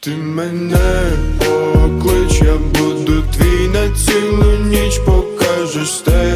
Ти мене поклич, я буду твій на цілу ніч, покажеш те,